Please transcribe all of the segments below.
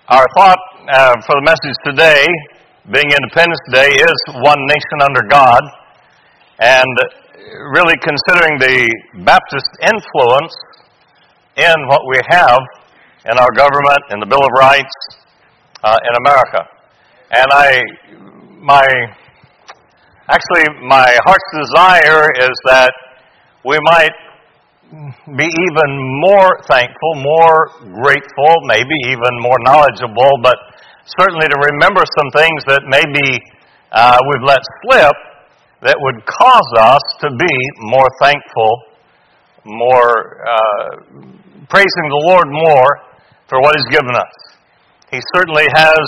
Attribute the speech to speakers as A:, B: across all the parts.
A: Our thought for the message today, being Independence Day, is one nation under God, and really considering the Baptist influence in what we have in our government, in the Bill of Rights, in America. And my heart's desire is that we might be even more thankful, more grateful, maybe even more knowledgeable, but certainly to remember some things that maybe we've let slip that would cause us to be more thankful, more praising the Lord more for what He's given us. He certainly has,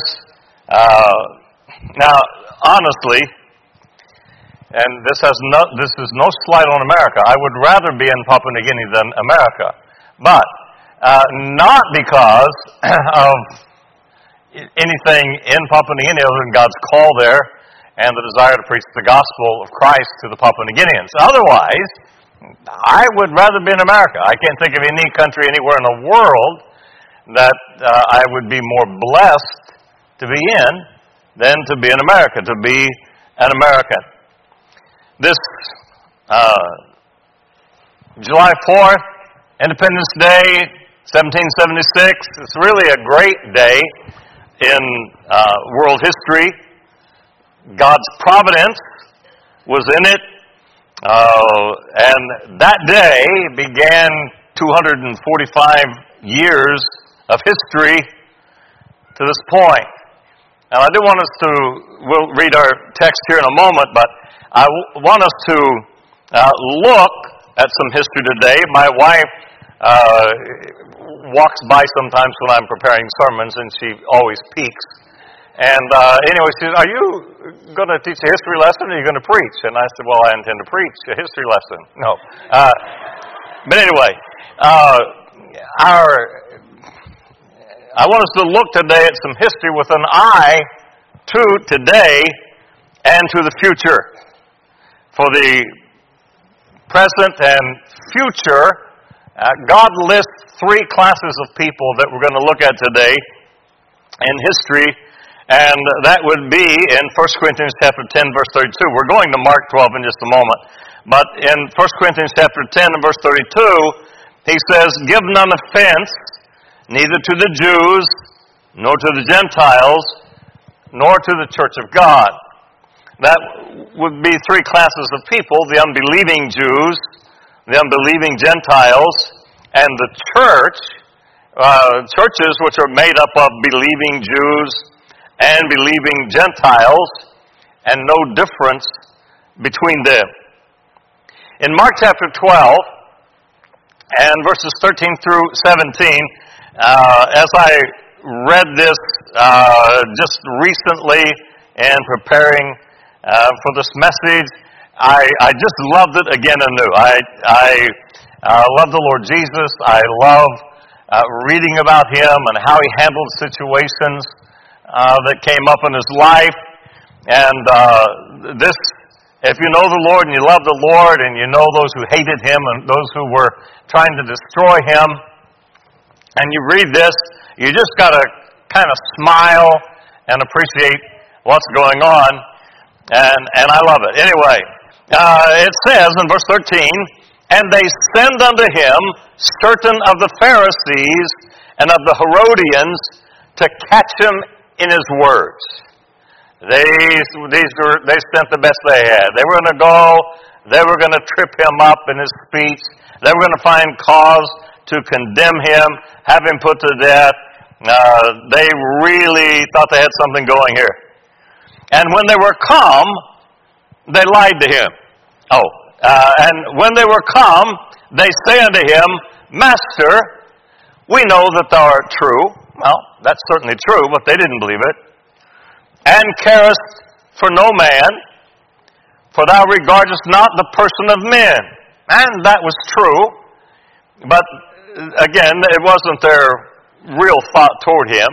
A: now honestly, and this is no slight on America. I would rather be in Papua New Guinea than America. But not because of anything in Papua New Guinea other than God's call there and the desire to preach the gospel of Christ to the Papua New Guineans. Otherwise, I would rather be in America. I can't think of any country anywhere in the world that I would be more blessed to be in than to be in America, to be an American. This July 4th, Independence Day, 1776, it's really a great day in world history. God's providence was in it, and that day began 245 years of history to this point. Now, I do want us to, we'll read our text here in a moment, but I want us to look at some history today. My wife walks by sometimes when I'm preparing sermons, and she always peeks. And anyway, she said, "Are you going to teach a history lesson, or are you going to preach?" And I said, "Well, I intend to preach a history lesson." No. But anyway, I want us to look today at some history with an eye to today and to the future. For the present and future, God lists three classes of people that we're going to look at today in history, and that would be in 1 Corinthians chapter 10, verse 32. We're going to Mark 12 in just a moment. But in 1 Corinthians chapter 10 and verse 32, he says, "Give none offense, neither to the Jews, nor to the Gentiles, nor to the church of God." That would be three classes of people: the unbelieving Jews, the unbelieving Gentiles, and the church. Churches which are made up of believing Jews and believing Gentiles, and no difference between them. In Mark chapter 12, and verses 13 through 17, as I read this just recently in preparing for this message, I just loved it again anew. I love the Lord Jesus. I love reading about Him and how He handled situations that came up in His life. And this, if you know the Lord and you love the Lord and you know those who hated Him and those who were trying to destroy Him, and you read this, you just got to kind of smile and appreciate what's going on. And I love it. Anyway, it says in verse 13, "And they send unto him certain of the Pharisees and of the Herodians to catch him in his words." They spent the best they had. They were going to go, they were going to trip him up in his speech, they were going to find cause to condemn him, have him put to death. They really thought they had something going here. And when they were come, they lied to him. And when they were come, they say unto him, "Master, we know that thou art true." Well, that's certainly true, but they didn't believe it. "And carest for no man, for thou regardest not the person of men." And that was true, but again, it wasn't their real thought toward him.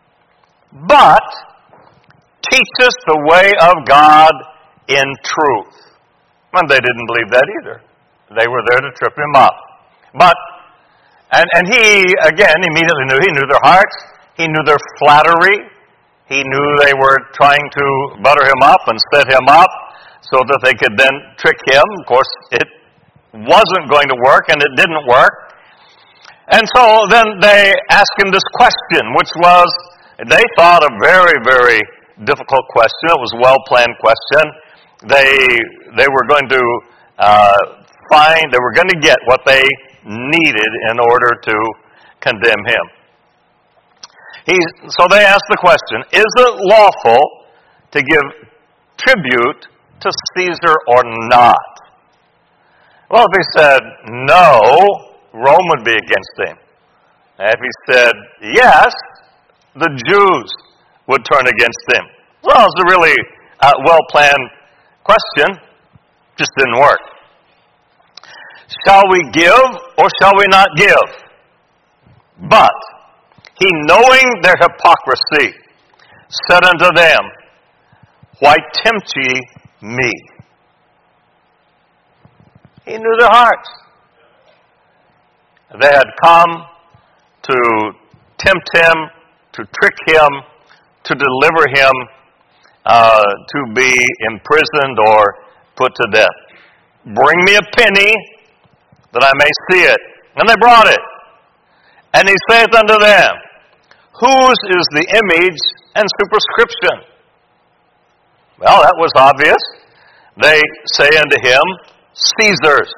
A: "But teachest the way of God in truth." And they didn't believe that either. They were there to trip him up. But, and he, again, immediately knew. He knew their hearts. He knew their flattery. He knew they were trying to butter him up and set him up so that they could then trick him. Of course, it wasn't going to work, and it didn't work. And so then they asked him this question, which was, they thought, a very, very difficult question. It was a well-planned question. They were going to they were going to get what they needed in order to condemn him. So they asked the question, is it lawful to give tribute to Caesar or not? Well, if he said no, Rome would be against him. And if he said yes, the Jews would turn against him. Well, it was a really well-planned question. Just didn't work. Shall we give or shall we not give? But he, knowing their hypocrisy, said unto them, why tempt ye me? He knew their hearts. They had come to tempt him, to trick him, to deliver him, to be imprisoned or put to death. Bring me a penny that I may see it. And they brought it. And he saith unto them, whose is the image and superscription? Well, that was obvious. They say unto him, Caesar's.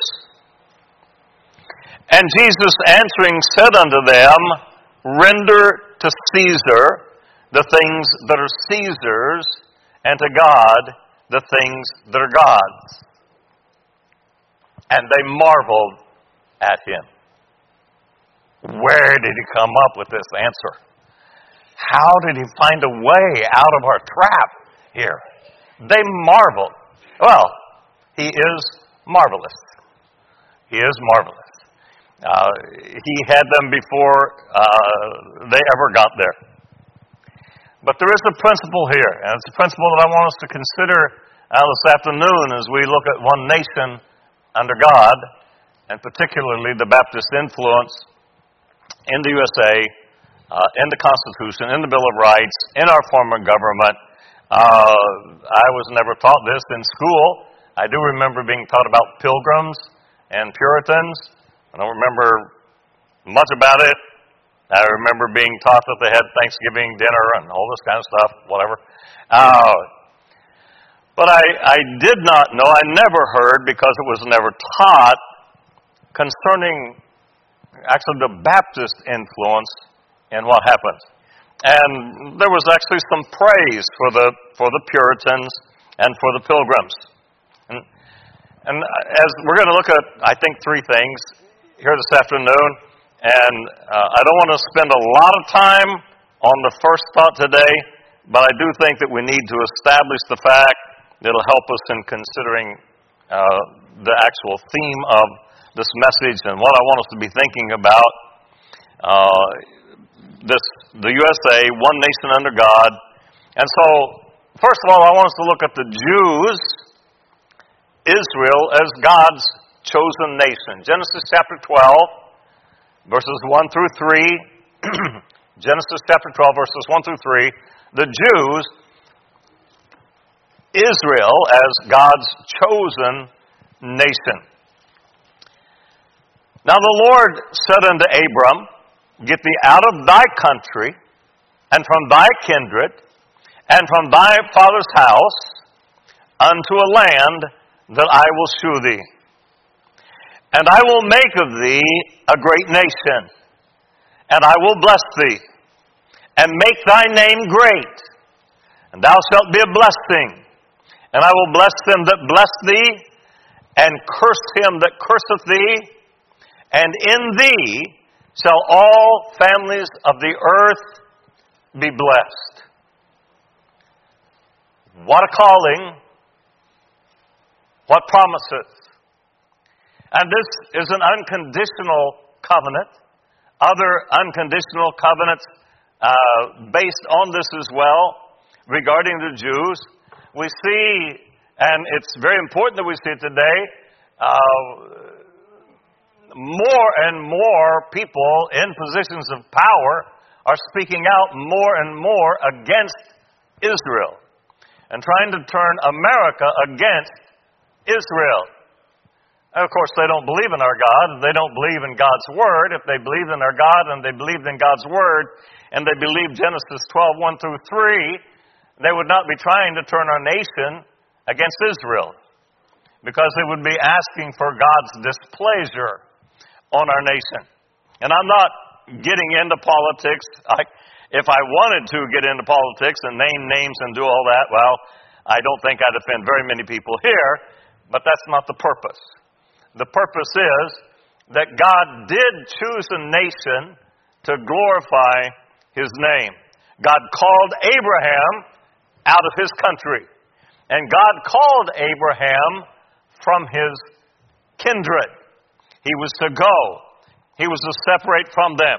A: And Jesus answering said unto them, render to Caesar the things that are Caesar's, and to God the things that are God's. And they marveled at him. Where did he come up with this answer? How did he find a way out of our trap here? They marveled. Well, he is marvelous. He is marvelous. He had them before they ever got there. But there is a principle here, and it's a principle that I want us to consider this afternoon as we look at one nation under God, and particularly the Baptist influence in the USA, in the Constitution, in the Bill of Rights, in our form of government. I was never taught this in school. I do remember being taught about pilgrims and Puritans. I don't remember much about it. I remember being taught that they had Thanksgiving dinner and all this kind of stuff, whatever. But I did not know, I never heard, because it was never taught, concerning actually the Baptist influence in what happened. And there was actually some praise for the Puritans and for the Pilgrims. And as we're going to look at, I think, three things here this afternoon. And I don't want to spend a lot of time on the first thought today, but I do think that we need to establish the fact that it'll help us in considering the actual theme of this message and what I want us to be thinking about. The USA, one nation under God. And so, first of all, I want us to look at the Jews, Israel, as God's chosen nation. Genesis chapter 12. Verses 1 through 3, Genesis chapter 12, verses 1 through 3, the Jews, Israel as God's chosen nation. Now the Lord said unto Abram, get thee out of thy country, and from thy kindred, and from thy father's house, unto a land that I will shew thee. And I will make of thee a great nation, and I will bless thee, and make thy name great, and thou shalt be a blessing. And I will bless them that bless thee, and curse him that curseth thee, and in thee shall all families of the earth be blessed. What a calling! What promises! And this is an unconditional covenant. Other unconditional covenants based on this as well regarding the Jews. We see, and it's very important that we see it today, more and more people in positions of power are speaking out more and more against Israel and trying to turn America against Israel. And of course, they don't believe in our God. They don't believe in God's Word. If they believed in our God and they believed in God's Word and they believed Genesis 12, 1 through 3, they would not be trying to turn our nation against Israel, because they would be asking for God's displeasure on our nation. And I'm not getting into politics. If I wanted to get into politics and name names and do all that, well, I don't think I'd offend very many people here, but that's not the purpose. The purpose is that God did choose a nation to glorify His name. God called Abraham out of his country. And God called Abraham from his kindred. He was to go. He was to separate from them.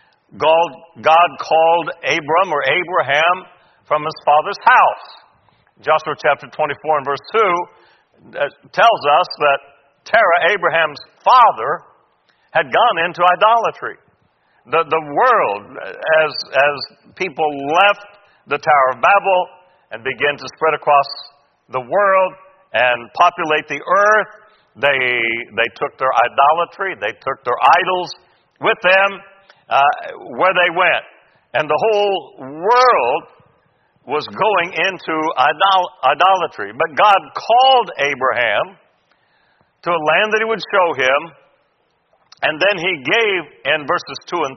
A: God called Abram or Abraham from his father's house. Joshua chapter 24 and verse 2 tells us that Terah, Abraham's father, had gone into idolatry. The world, as people left the Tower of Babel and began to spread across the world and populate the earth, they took their idolatry, they took their idols with them where they went. And the whole world was going into idolatry. But God called Abraham to a land that He would show him, and then He gave, in verses 2 and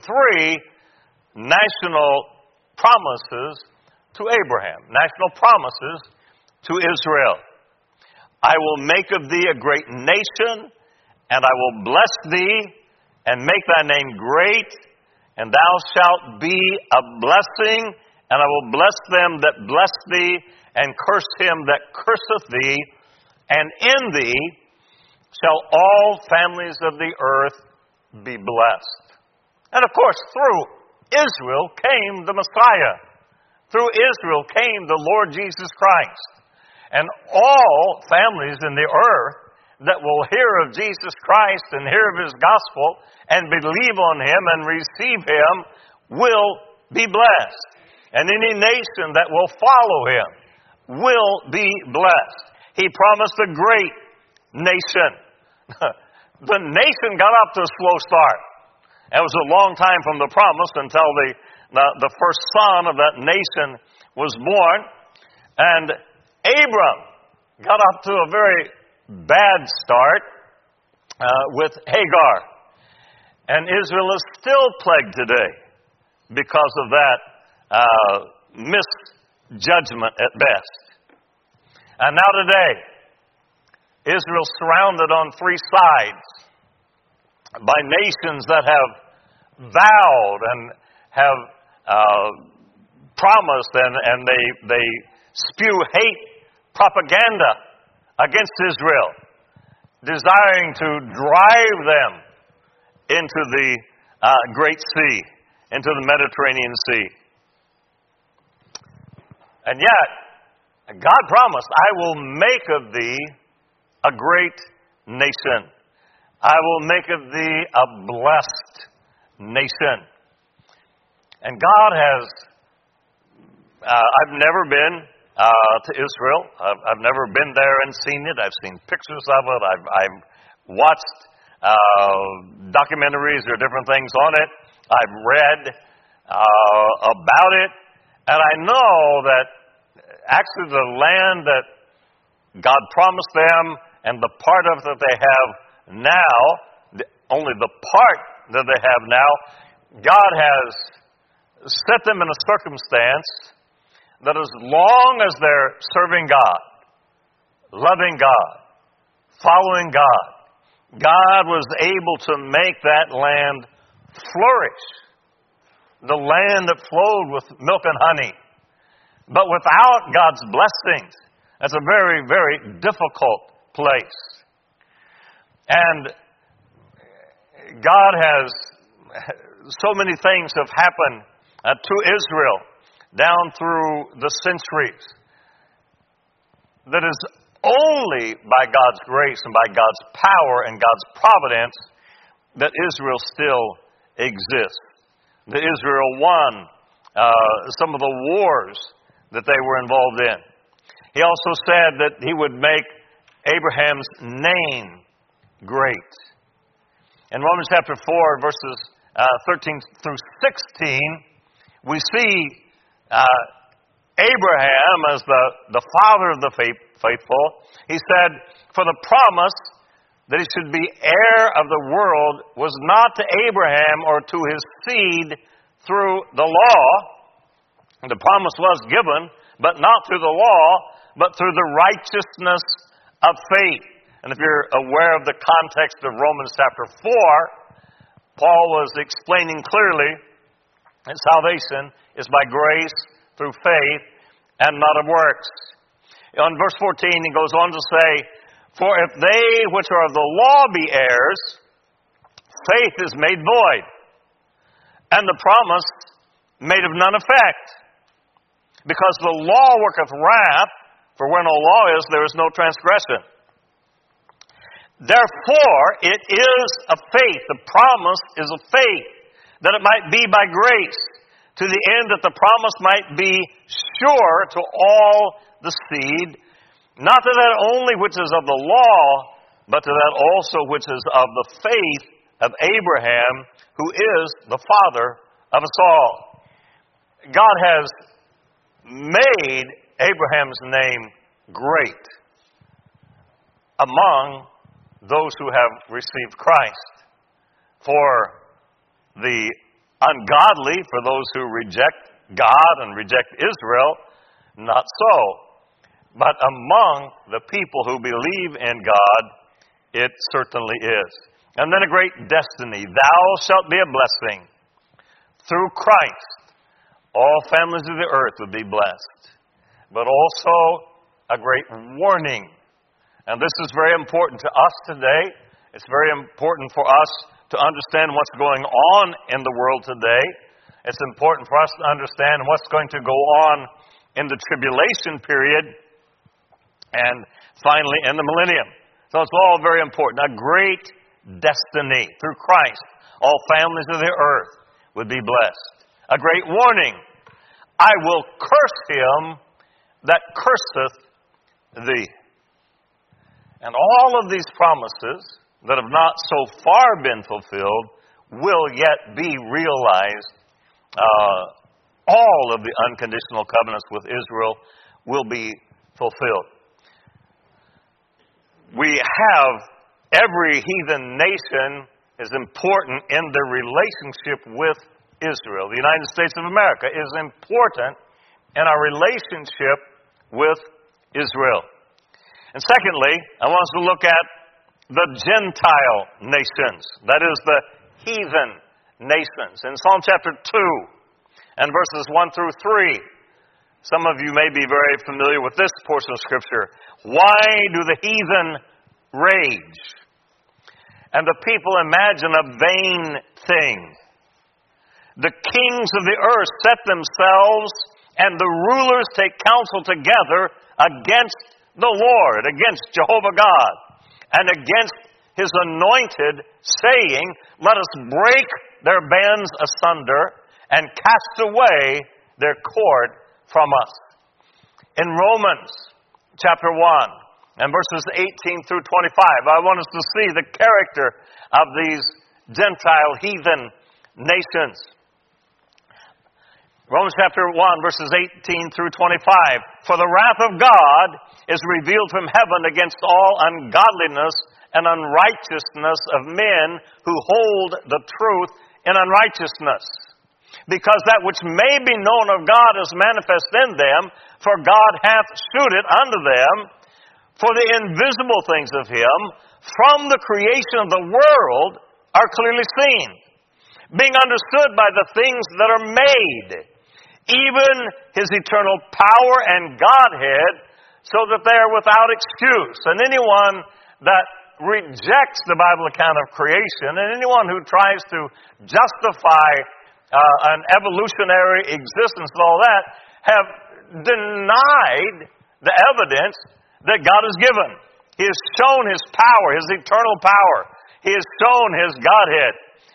A: 3, national promises to Abraham, national promises to Israel. I will make of thee a great nation, and I will bless thee, and make thy name great, and thou shalt be a blessing, and I will bless them that bless thee, and curse him that curseth thee, and in thee shall all families of the earth be blessed. And of course, through Israel came the Messiah. Through Israel came the Lord Jesus Christ. And all families in the earth that will hear of Jesus Christ and hear of His gospel and believe on Him and receive Him will be blessed. And any nation that will follow Him will be blessed. He promised a great nation. The nation got off to a slow start. It was a long time from the promise until the first son of that nation was born. And Abram got off to a very bad start with Hagar. And Israel is still plagued today because of that misjudgment at best. And now today, Israel surrounded on three sides by nations that have vowed and have promised and they spew hate propaganda against Israel, desiring to drive them into the Great Sea, into the Mediterranean Sea. And yet, God promised, I will make of thee a great nation. I will make of thee a blessed nation. And God has, I've never been to Israel. I've never been there and seen it. I've seen pictures of it. I've watched documentaries or different things on it. I've read about it. And I know that actually the land that God promised them and the part of it that they have now, only the part that they have now, God has set them in a circumstance that as long as they're serving God, loving God, following God, God was able to make that land flourish. The land that flowed with milk and honey. But without God's blessings, that's a very, very difficult place. And God has, so many things have happened to Israel down through the centuries that is only by God's grace and by God's power and God's providence that Israel still exists. that Israel won, some of the wars that they were involved in. He also said that he would make Abraham's name great. In Romans chapter 4, verses 13 through 16, we see Abraham as the father of the faithful. He said, for the promise that he should be heir of the world was not to Abraham or to his seed through the law. The promise was given, but not through the law, but through the righteousness of faith. And if you're aware of the context of Romans chapter 4, Paul was explaining clearly that salvation is by grace through faith and not of works. In verse 14, he goes on to say, for if they which are of the law be heirs, faith is made void, and the promise made of none effect. Because the law worketh wrath, for where no law is, there is no transgression. Therefore, it is of faith, the promise is of faith, that it might be by grace, to the end that the promise might be sure to all the seed, not to that only which is of the law, but to that also which is of the faith of Abraham, who is the father of us all. God has made Abraham's name great among those who have received Christ. For the ungodly, for those who reject God and reject Israel, not so. But among the people who believe in God, it certainly is. And then a great destiny. Thou shalt be a blessing. Through Christ, all families of the earth would be blessed. But also a great warning. And this is very important to us today. It's very important for us to understand what's going on in the world today. It's important for us to understand what's going to go on in the tribulation period and finally in the millennium. So it's all very important. A great destiny through Christ. All families of the earth would be blessed. A great warning. I will curse him that curseth thee. And all of these promises that have not so far been fulfilled will yet be realized. All of the unconditional covenants with Israel will be fulfilled. We have every heathen nation is important in their relationship with Israel. The United States of America is important in our relationship with Israel. And secondly, I want us to look at the Gentile nations. That is the heathen nations. In Psalm chapter 2 and verses 1 through 3, some of you may be very familiar with this portion of Scripture. Why do the heathen rage, and the people imagine a vain thing? The kings of the earth set themselves, and the rulers take counsel together against the Lord, against Jehovah God, and against His anointed, saying, let us break their bands asunder and cast away their cord from us. In Romans chapter 1 and verses 18 through 25, I want us to see the character of these Gentile heathen nations. Romans chapter 1 verses 18 through 25. For the wrath of God is revealed from heaven against all ungodliness and unrighteousness of men who hold the truth in unrighteousness. Because that which may be known of God is manifest in them, for God hath shewed it unto them. For the invisible things of Him, from the creation of the world, are clearly seen, being understood by the things that are made, even His eternal power and Godhead, so that they are without excuse. And anyone that rejects the Bible account of creation, and anyone who tries to justify an evolutionary existence and all that, have denied the evidence that God has given. He has shown His power, His eternal power. He has shown His Godhead.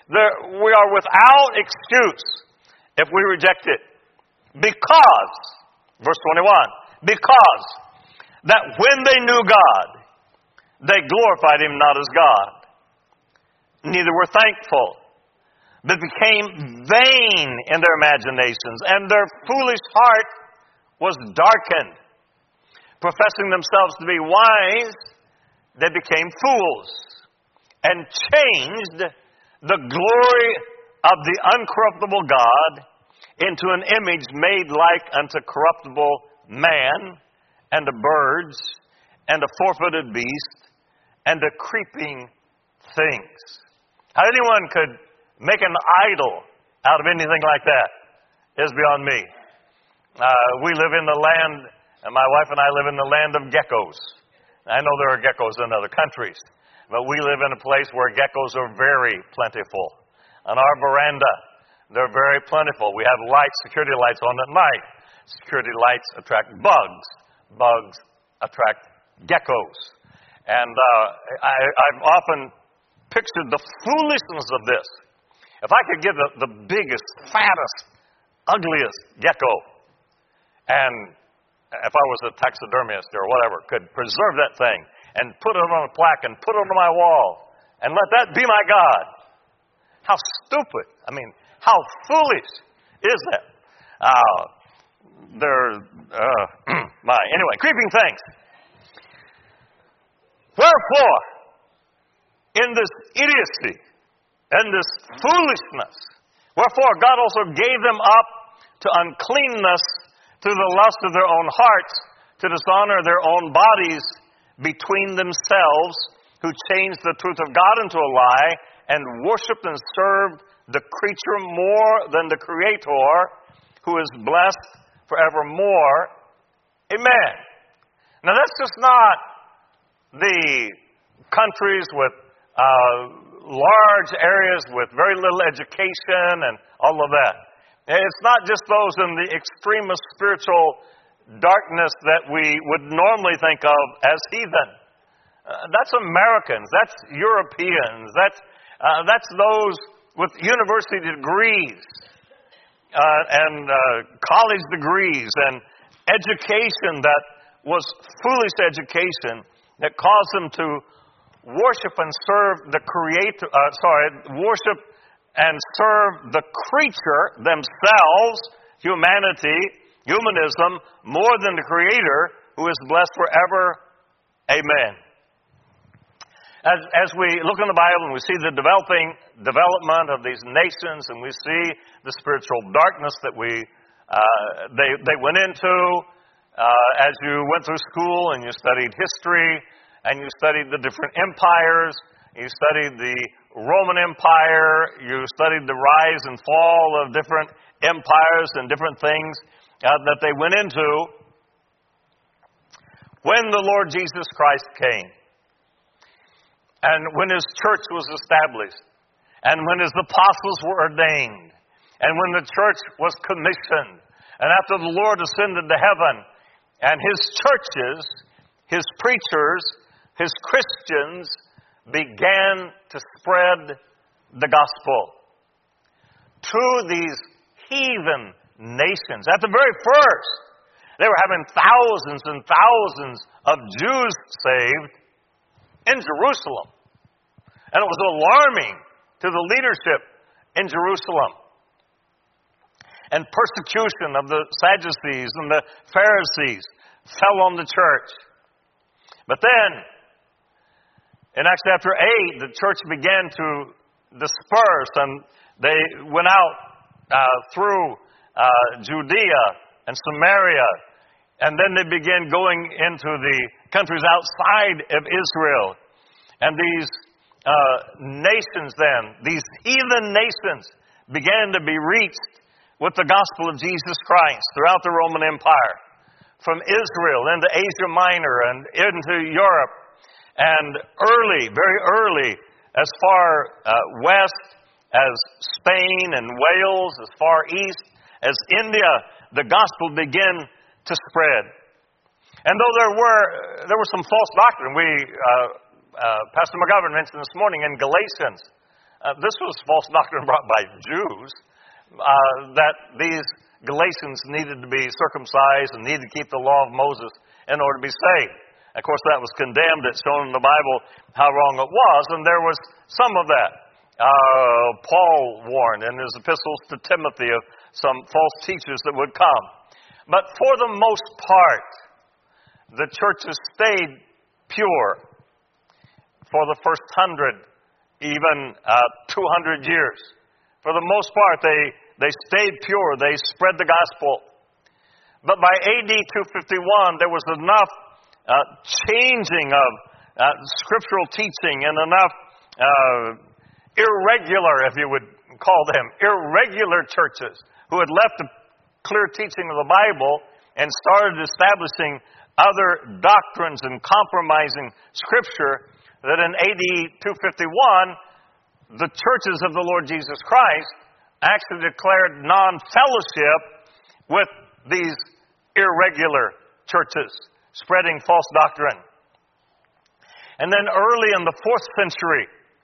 A: We are without excuse if we reject it. Because, verse 21, because that when they knew God, they glorified Him not as God, neither were thankful, but became vain in their imaginations, and their foolish heart was darkened. Professing themselves to be wise, they became fools, and changed the glory of the uncorruptible God into an image made like unto corruptible man, and to birds, and to four-footed beast, and to creeping things. How anyone could make an idol out of anything like that is beyond me. We live in the land, and my wife and I live in the land of geckos. I know there are geckos in other countries, but we live in a place where geckos are very plentiful. On our veranda, they're very plentiful. We have lights, security lights on at night. Security lights attract bugs. Bugs attract geckos. And I've often pictured the foolishness of this. If I could get the biggest, fattest, ugliest gecko, and if I was a taxidermist or whatever, could preserve that thing and put it on a plaque and put it on my wall and let that be my God. How stupid. I mean, how foolish is that? Anyway, creeping things. Wherefore, in this idiocy and this foolishness, wherefore God also gave them up to uncleanness through the lust of their own hearts, to dishonor their own bodies between themselves, who changed the truth of God into a lie, and worshipped and served the creature more than the Creator, who is blessed forevermore. Amen. Now that's just not the countries with large areas with very little education and all of that. It's not just those in the extremist spiritual darkness that we would normally think of as heathen. That's Americans. That's Europeans. That's those with university degrees and college degrees and education that was foolish education that caused them to worship and serve the Creator. Worship and serve the creature themselves, humanism, more than the Creator, who is blessed forever. Amen. As we look in the Bible and we see the development of these nations, and we see the spiritual darkness that they went into, as you went through school and you studied history and you studied the different empires, you studied the Roman Empire, you studied the rise and fall of different empires and different things that they went into. When the Lord Jesus Christ came, and when His church was established, and when His apostles were ordained, and when the church was commissioned, and after the Lord ascended to heaven, and His churches, His preachers, His Christians began to spread the gospel to these heathen nations. At the very first, they were having thousands and thousands of Jews saved in Jerusalem. And it was alarming to the leadership in Jerusalem. And persecution of the Sadducees and the Pharisees fell on the church. But then, in Acts chapter 8, the church began to disperse, and they went out through Judea and Samaria, and then they began going into the countries outside of Israel. And these nations then, these heathen nations, began to be reached with the gospel of Jesus Christ throughout the Roman Empire, from Israel into Asia Minor and into Europe, and very early, as far west as Spain and Wales, as far east as India, the gospel began to spread. And though there were some false doctrine, Pastor McGovern mentioned this morning in Galatians, This was false doctrine brought by Jews, that these Galatians needed to be circumcised and needed to keep the law of Moses in order to be saved. Of course, that was condemned. It's shown in the Bible how wrong it was, and there was some of that. Paul warned in his epistles to Timothy of some false teachers that would come. But for the most part, the churches stayed pure for the first 100, even 200 years. For the most part, they stayed pure. They spread the gospel. But by AD 251, there was enough changing of scriptural teaching and enough irregular, if you would call them, irregular churches who had left the clear teaching of the Bible and started establishing other doctrines and compromising Scripture, that in AD 251, the churches of the Lord Jesus Christ actually declared non-fellowship with these irregular churches, spreading false doctrine. And then early in the 4th century,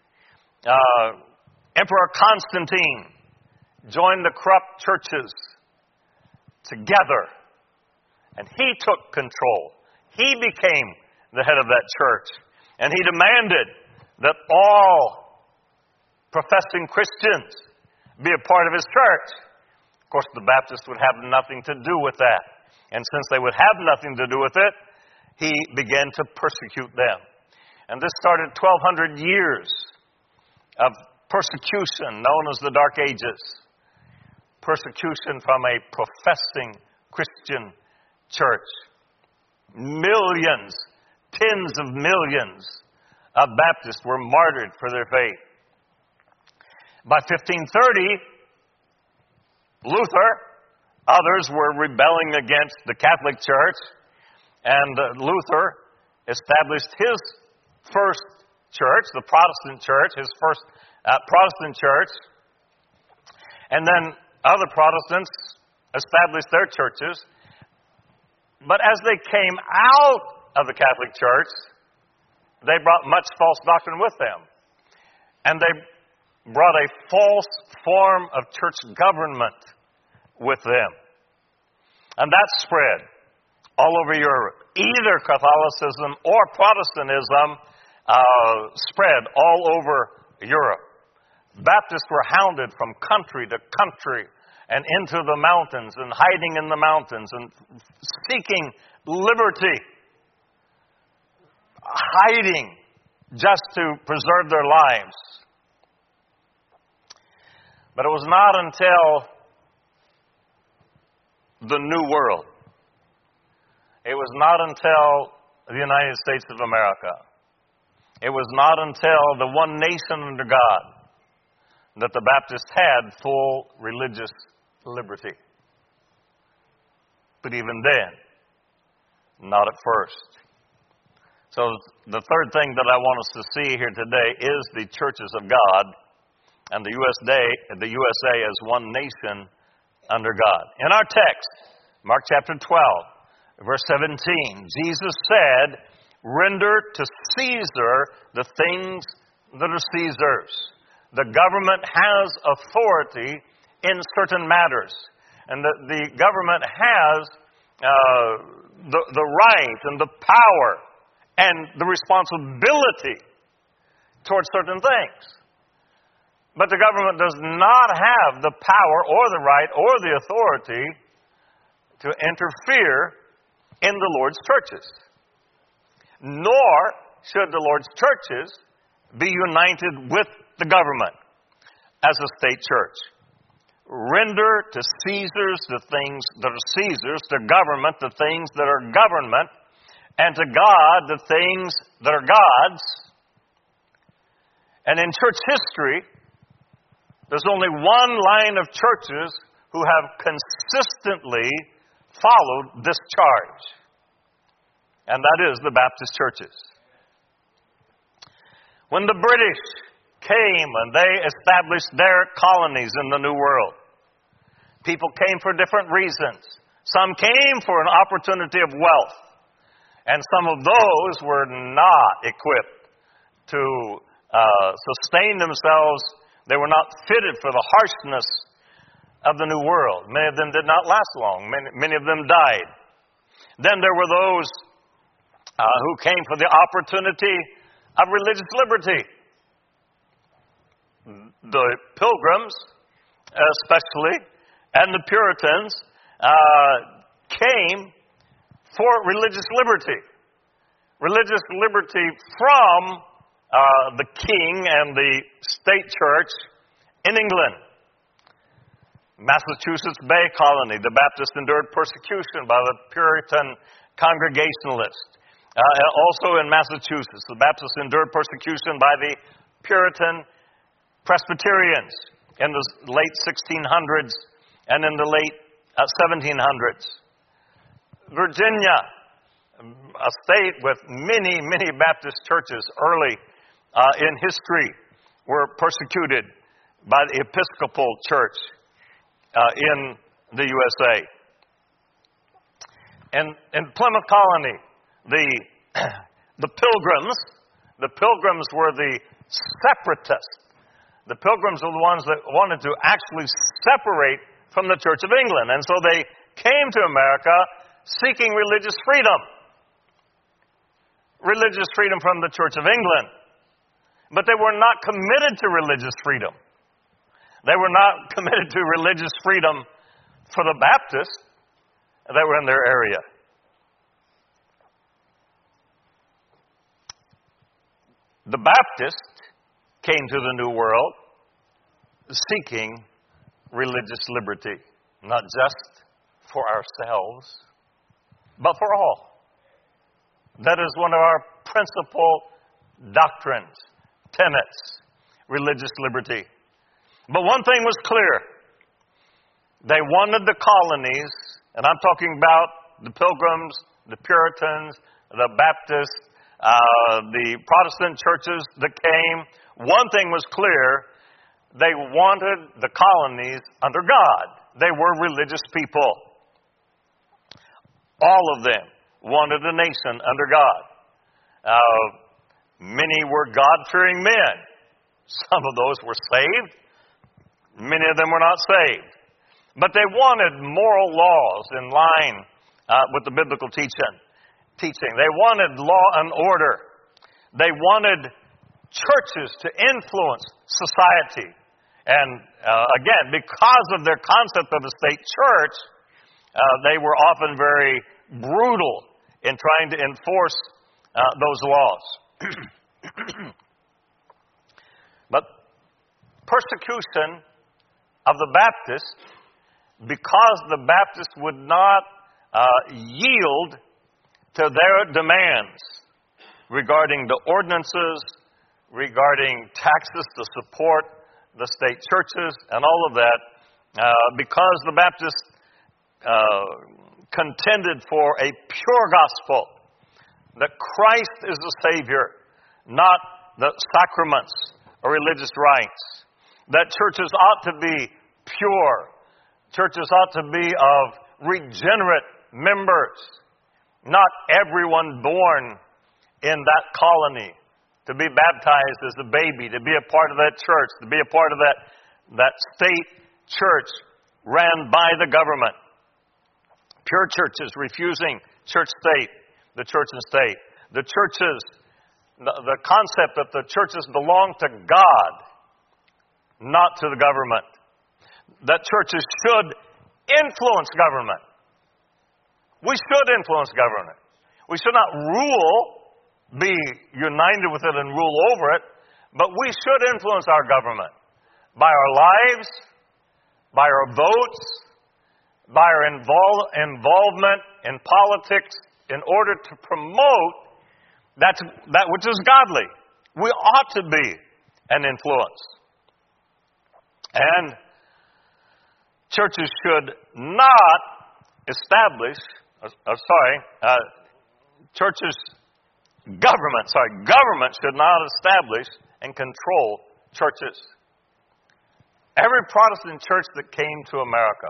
A: Emperor Constantine joined the corrupt churches together, and he took control. He became the head of that church, and he demanded that all professing Christians be a part of his church. Of course, the Baptists would have nothing to do with that. And since they would have nothing to do with it, he began to persecute them. And this started 1,200 years of persecution known as the Dark Ages. Persecution from a professing Christian church. Millions, tens of millions of Baptists were martyred for their faith. By 1530, Luther, others were rebelling against the Catholic Church, and Luther established his first church, the Protestant church, his first Protestant church, and then other Protestants established their churches. But as they came out of the Catholic Church, they brought much false doctrine with them. And they brought a false form of church government with them. And that spread all over Europe. Either Catholicism or Protestantism spread all over Europe. Baptists were hounded from country to country and into the mountains and hiding in the mountains and seeking liberty, hiding just to preserve their lives. But it was not until the New World, it was not until the United States of America, it was not until the one nation under God that the Baptists had full religious liberty. But even then, not at first. So the third thing that I want us to see here today is the churches of God and the USA as one nation under God. In our text, Mark chapter 12, verse 17, Jesus said, "Render to Caesar the things that are Caesar's." The government has authority in certain matters. And the government has the right and the power and the responsibility towards certain things. But the government does not have the power or the right or the authority to interfere in the Lord's churches. Nor should the Lord's churches be united with the government as a state church. Render to Caesar's the things that are Caesar's, to government the things that are government, and to God the things that are God's. And in church history, there's only one line of churches who have consistently followed this charge, and that is the Baptist churches. When the British came and they established their colonies in the New World, people came for different reasons. Some came for an opportunity of wealth, and some of those were not equipped to sustain themselves They were not fitted for the harshness of the New World. Many of them did not last long. Many of them died. Then there were those who came for the opportunity of religious liberty. The Pilgrims, especially, and the Puritans came for religious liberty. Religious liberty from the king and the state church in England. Massachusetts Bay Colony, the Baptists endured persecution by the Puritan Congregationalists. Also in Massachusetts, the Baptists endured persecution by the Puritan Presbyterians in the late 1600s and in the late 1700s. Virginia, a state with many, many Baptist churches early in history, were persecuted by the Episcopal Church in the USA. And in Plymouth Colony, the Pilgrims were the separatists. The Pilgrims were the ones that wanted to actually separate from the Church of England. And so they came to America seeking religious freedom. Religious freedom from the Church of England. But they were not committed to religious freedom. They were not committed to religious freedom for the Baptists that were in their area. The Baptists came to the New World seeking religious liberty, not just for ourselves, but for all. That is one of our principal doctrines, tenets, religious liberty. But one thing was clear. They wanted the colonies, and I'm talking about the Pilgrims, the Puritans, the Baptists, the Protestant churches that came. One thing was clear. They wanted the colonies under God. They were religious people. All of them wanted a nation under God. Many were God-fearing men. Some of those were saved. Many of them were not saved. But they wanted moral laws in line with the biblical teaching. They wanted law and order. They wanted churches to influence society. And again, because of their concept of a state church, they were often very brutal in trying to enforce those laws. But persecution of the Baptists, because the Baptists would not yield to their demands regarding the ordinances, regarding taxes to support the state churches and all of that, because the Baptists contended for a pure gospel, that Christ is the Savior, not the sacraments or religious rites, that churches ought to be pure, churches ought to be of regenerate members, not everyone born in that colony to be baptized as a baby, to be a part of that church, to be a part of that state church ran by the government. Pure churches refusing church-state, the church and state. The churches, the concept that the churches belong to God, not to the government. That churches should influence government. We should influence government. We should not be united with it and rule over it, but we should influence our government by our lives, by our votes, by our involvement in politics in order to promote that which is godly. We ought to be an influence. And churches should not establish, government should not establish and control churches. Every Protestant church that came to America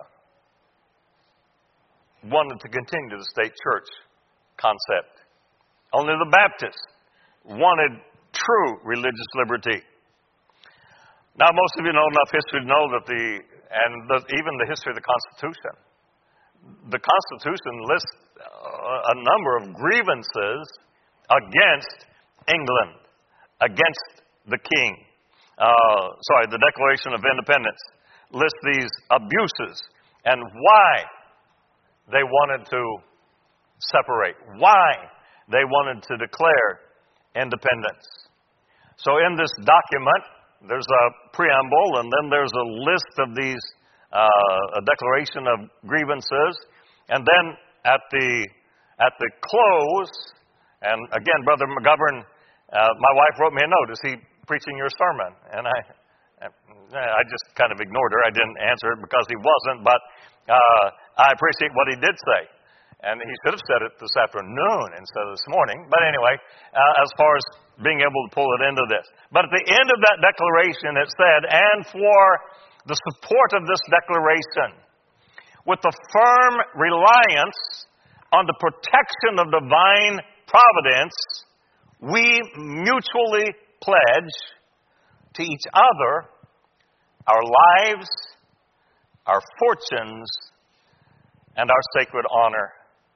A: wanted to continue the state church concept. Only the Baptists wanted true religious liberty. Now, most of you know enough history to know that even the history of the Constitution. The Constitution lists a number of grievances against England, against the king. The Declaration of Independence lists these abuses and why they wanted to separate, why they wanted to declare independence. So in this document, there's a preamble, and then there's a list of these, a declaration of grievances, and then at the close, and again, Brother McGovern, my wife wrote me a note, is he preaching your sermon? And I just kind of ignored her. I didn't answer it because he wasn't, but I appreciate what he did say. And he should have said it this afternoon instead of this morning. But anyway, as far as being able to pull it into this. But at the end of that declaration, it said, and for the support of this declaration, with the firm reliance on the protection of divine providence, we mutually pledge to each other our lives, our fortunes, and our sacred honor.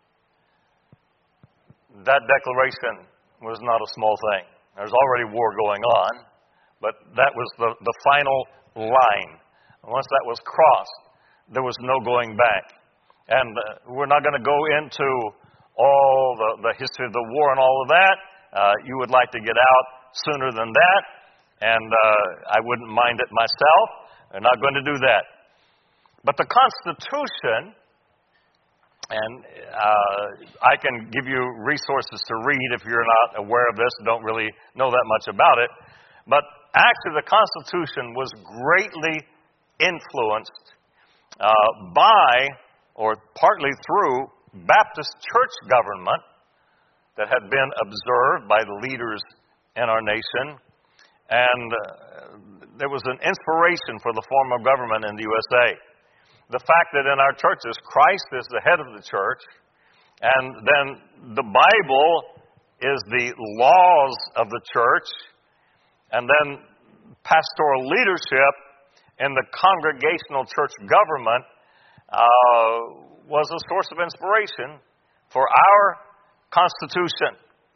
A: That declaration was not a small thing. There's already war going on, but that was the final line. Once that was crossed, there was no going back. And we're not going to go into all the history of the war and all of that. You would like to get out sooner than that, and I wouldn't mind it myself. They're not going to do that. But the Constitution, and I can give you resources to read if you're not aware of this, don't really know that much about it. But actually the Constitution was greatly influenced by, or partly through, Baptist church government that had been observed by the leaders in our nation. And there was an inspiration for the form of government in the USA. The fact that in our churches, Christ is the head of the church, and then the Bible is the laws of the church, and then pastoral leadership in the congregational church government was a source of inspiration for our Constitution.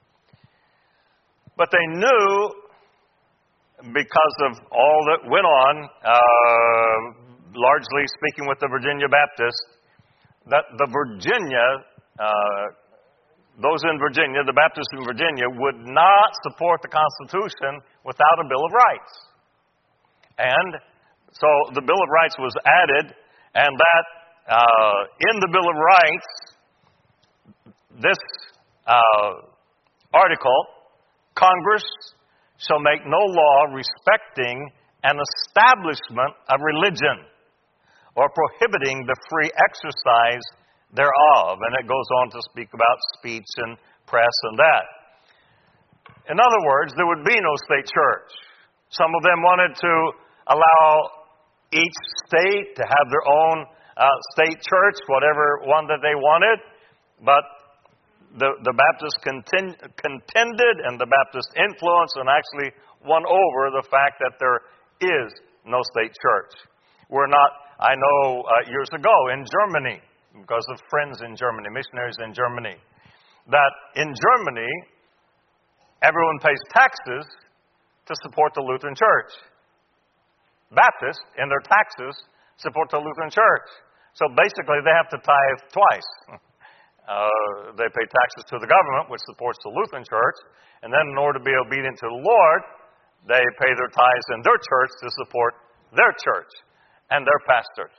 A: But they knew, because of all that went on, largely speaking with the Virginia Baptists, that the those in Virginia, the Baptists in Virginia, would not support the Constitution without a Bill of Rights. And so the Bill of Rights was added, and that in the Bill of Rights, this article, Congress shall make no law respecting an establishment of religion or prohibiting the free exercise thereof. And it goes on to speak about speech and press and that. In other words, there would be no state church. Some of them wanted to allow each state to have their own state church, whatever one that they wanted. But the Baptists contended, and the Baptist influence, and actually won over the fact that there is no state church. We're not, I know years ago in Germany, because of friends in Germany, missionaries in Germany, that in Germany, everyone pays taxes to support the Lutheran Church. Baptists, in their taxes, support the Lutheran Church. So basically, they have to tithe twice. They pay taxes to the government, which supports the Lutheran Church, and then in order to be obedient to the Lord, they pay their tithes in their church to support their church and their pastors.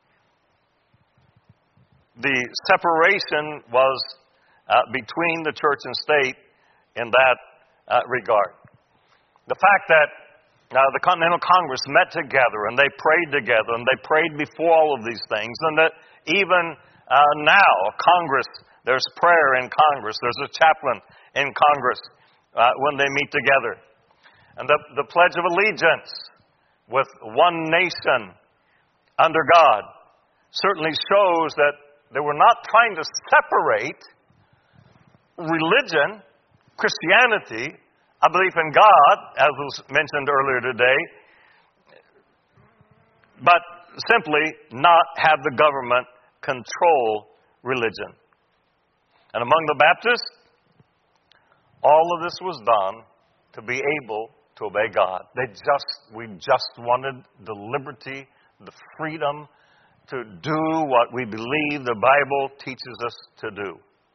A: The separation was between the church and state in that regard. The fact that the Continental Congress met together and they prayed together and they prayed before all of these things, and that even now, Congress, there's prayer in Congress, there's a chaplain in Congress when they meet together. And the Pledge of Allegiance with one nation under God certainly shows that they were not trying to separate religion, Christianity, a belief in God, as was mentioned earlier today. but simply not have the government control religion. And among the Baptists, all of this was done to be able to obey God. We just wanted the liberty, the freedom to do what we believe the Bible teaches us to do.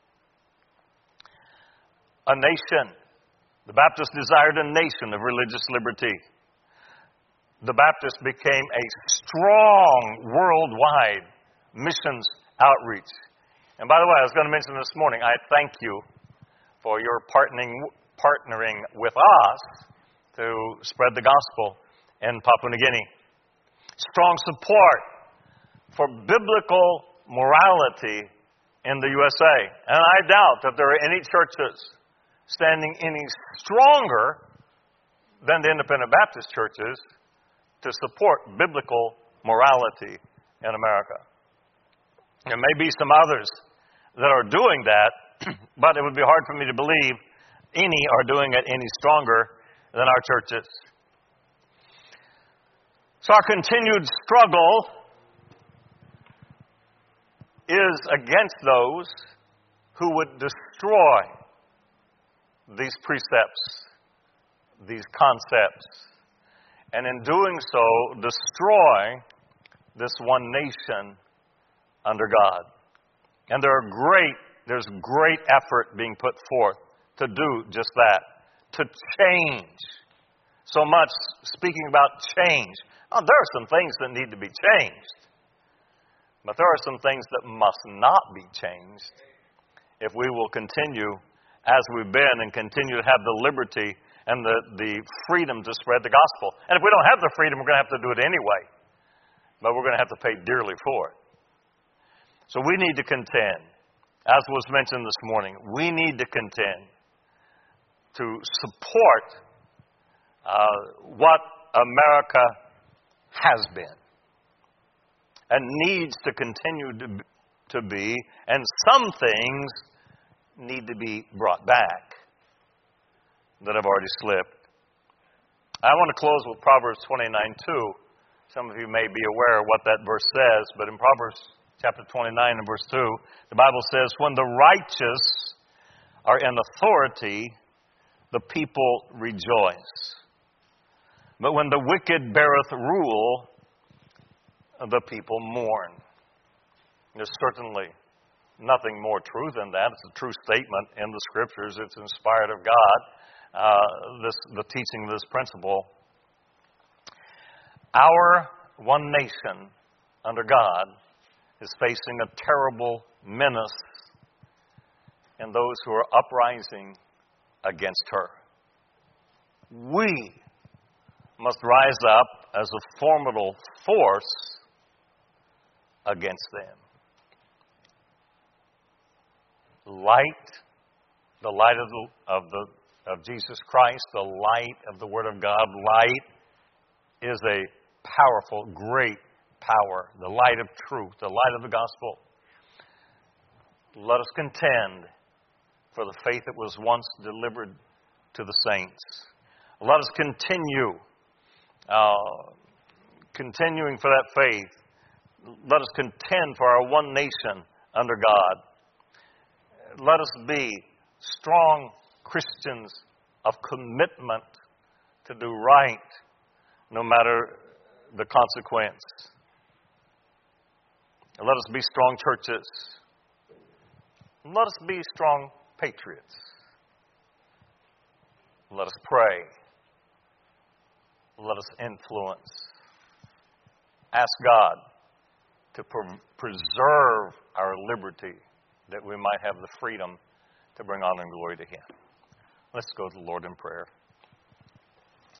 A: A nation. The Baptists desired a nation of religious liberty. The Baptists became a strong worldwide missions outreach. And by the way, I was going to mention this morning, I thank you for your partnering with us to spread the gospel in Papua New Guinea. Strong support for biblical morality in the USA. And I doubt that there are any churches standing any stronger than the independent Baptist churches to support biblical morality in America. There may be some others that are doing that, but it would be hard for me to believe any are doing it any stronger than our churches. So our continued struggle is against those who would destroy these precepts, these concepts, and in doing so, destroy this one nation under God. And there's great effort being put forth to do just that, to change. So much speaking about change. Oh, there are some things that need to be changed, but there are some things that must not be changed if we will continue as we've been and continue to have the liberty and the freedom to spread the gospel. And if we don't have the freedom, we're going to have to do it anyway, but we're going to have to pay dearly for it. So we need to contend, as was mentioned this morning, we need to contend to support what America has been and needs to continue to be, and some things need to be brought back that have already slipped. I want to close with Proverbs 29:2. Some of you may be aware of what that verse says, but in Proverbs chapter 29 and verse 2, the Bible says, "When the righteous are in authority, the people rejoice. But when the wicked beareth rule, the people mourn." There's certainly nothing more true than that. It's a true statement in the Scriptures. It's inspired of God, the teaching of this principle. Our one nation under God is facing a terrible menace in those who are uprising against her. We must rise up as a formidable force against them. Light, the light of Jesus Christ, the light of the Word of God, light is a powerful, great power, the light of truth, the light of the gospel. Let us contend for the faith that was once delivered to the saints. Let us continuing for that faith. Let us contend for our one nation under God. Let us be strong Christians of commitment to do right, no matter the consequence. Let us be strong churches. Let us be strong patriots. Let us pray. Let us influence. Ask God to preserve our liberty, that we might have the freedom to bring honor and glory to Him. Let's go to the Lord in prayer.